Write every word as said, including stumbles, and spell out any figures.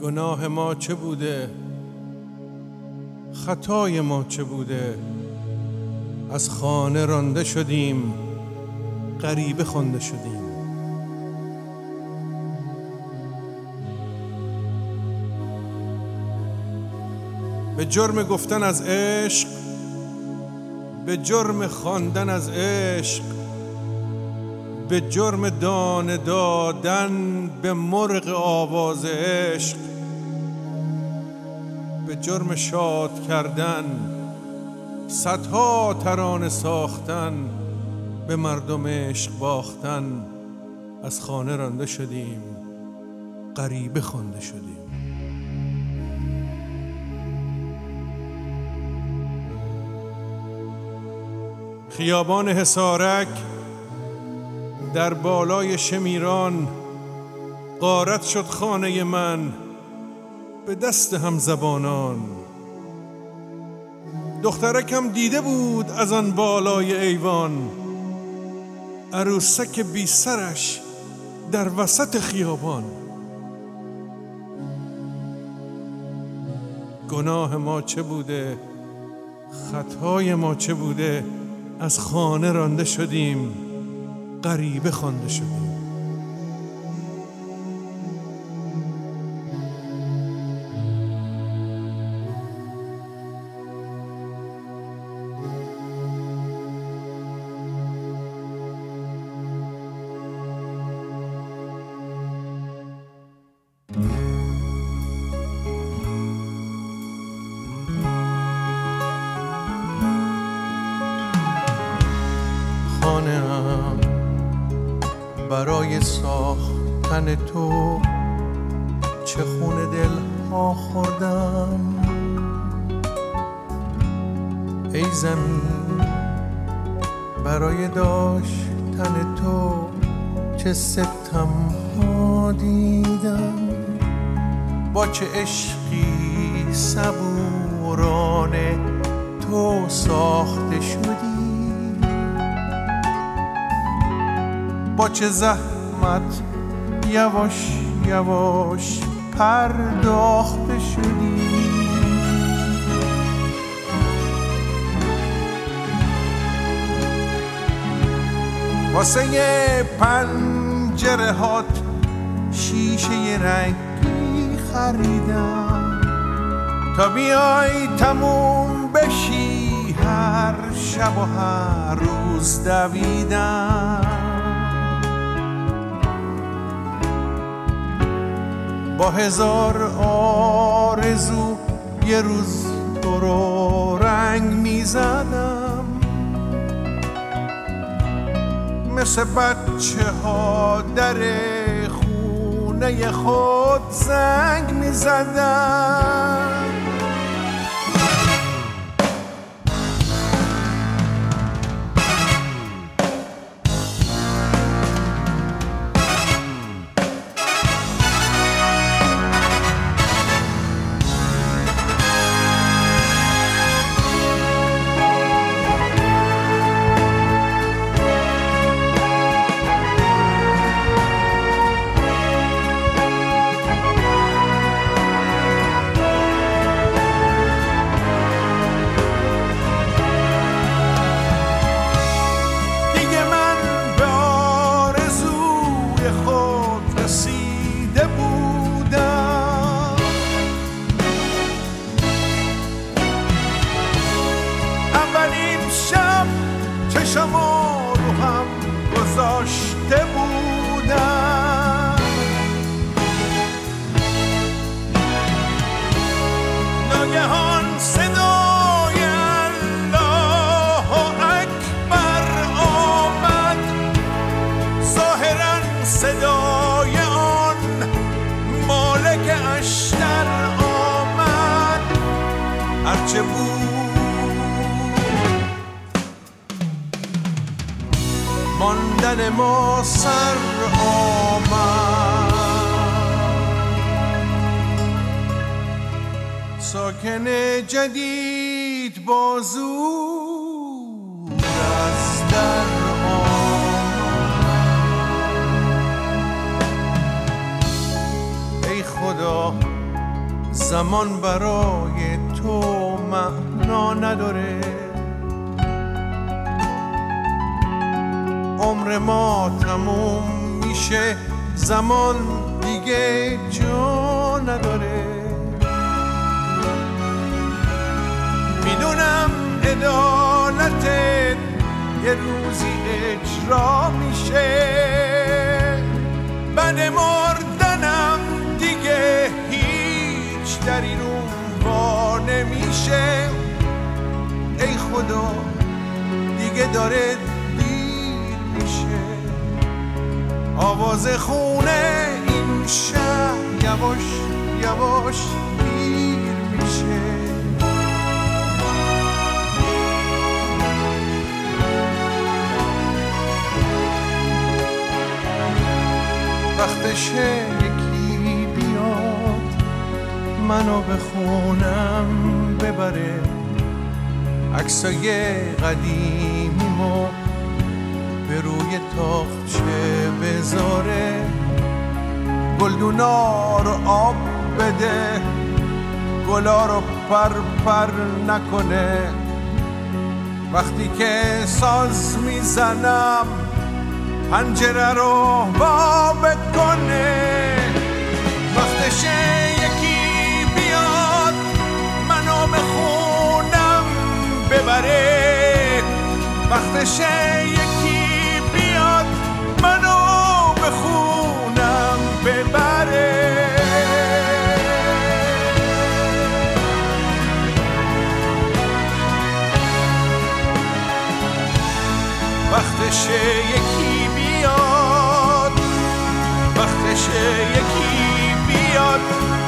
گناه ما چه بوده، خطای ما چه بوده، از خانه رانده شدیم، غریبه خوانده شدیم. به جرم گفتن از عشق، به جرم خواندن از عشق، به جرم دانه دادن به مرغ آواز عشق، به جرم شاد کردن، صدها ترانه ساختن، به مردم عشق باختن، از خانه رانده شدیم، غریبه خوانده شدیم. خیابان حصارک در بالای شمیران غارت شد خانه من به دست همزبانان. دخترکم دیده بود از آن بالای ایوان عروسک بی سرش در وسط خیابان. گناه ما چه بوده، خطای ما چه بوده، از خانه رانده شدیم، غریبه خوانده شدیم. خانه‌ام برای ساختن تو چه خون دل ها خوردم. ای زمین برای داشتن تو چه ستم ها دیدم. با چه عشقی صبورانه تو ساخته شدی، با چه زحمت یواش یواش پرداخته شدی. واسه پنجره هات شیشه رنگی خریدم تا بیای تموم بشی، هر شب و هر روز دویدم. با هزار آرزو یه روز تو رو رنگ میزدم، مثل بچه ها در خونه خود زنگ میزدم. شما رو هم گذاشته بودم، ناگهان صدای الله اکبر آمد، ظاهرا صدای آن مالک اشتر آمد. هرچه بود ماندن ما سر آمد. ساکن جدید بازو از در آمد. ای خدا زمان برای تو معنا نداره. عمر ما تموم میشه، زمان دیگه جا نداره. میدونم عدالتت یه روزی اجرا میشه، بعد مردنم دیگه هیچ در این اون وا نمیشه. ای خدا دیگه داره دیر میشه، آواز خونه این شهر یواش یواش پیر میشه. وقتشه یکی بیاد منو به خونم ببره، عکسای قدیمیمو به روی تاقچه بذاره، گلدونا رو آب بده، گلا رو پر پر نکنه. وقتی که ساز میزنم پنجره رو وا بکنه. وقتشه یکی بیاد منو به خونم ببره، وقتشه یکی بیاد منو به خونم ببره. وقتشه یکی بیاد، وقتشه یکی بیاد